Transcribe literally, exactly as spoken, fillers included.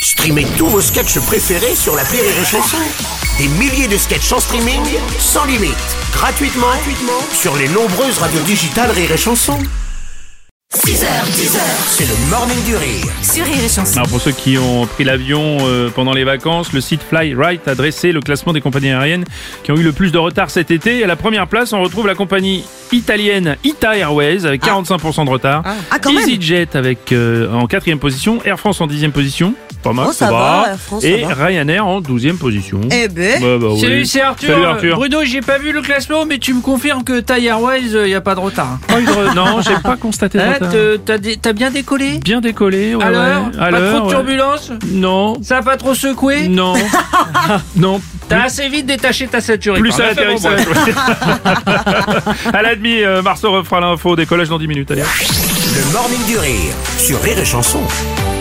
Streamez tous vos sketchs préférés sur l'appli Rire et Chanson. Des milliers de sketchs en streaming, sans limite, gratuitement, gratuitement sur les nombreuses radios digitales Rire et Chanson. six heures, dix heures, c'est le Morning du Rire. Sur Rire et Chanson. Alors pour ceux qui ont pris l'avion euh, pendant les vacances, le site Flyright a dressé le classement des compagnies aériennes qui ont eu le plus de retard cet été. Et à la première place, on retrouve la compagnie italienne Ita Airways avec quarante-cinq pour cent de retard. Ah. Ah, quand même. EasyJet avec euh, en quatrième position, Air France en dixième position. Pas mal, Oh, ça va, Air France, et ça va. Ryanair en douzième position. Eh ben. Bah, bah, oui. Salut, c'est Arthur. Salut Arthur. Bruno, j'ai pas vu le classement, mais tu me confirmes que Thai Airways, il n'y a pas de retard. Pas eu de re- Non, j'ai pas constaté de Hein, retard. te- T'as dé- t'as bien décollé Bien décollé, ouais, À l'heure ouais. À Pas l'heure, trop de ouais. turbulences Non, Ça a pas trop secoué non, non. T'as assez vite détaché ta ceinture. Plus à Parfait, bon, l'atterrissage. bon. À la demi, euh, Marceau refera l'info. Décollage dans dix minutes. Allez. Le Morning du Rire sur Rire et Chanson.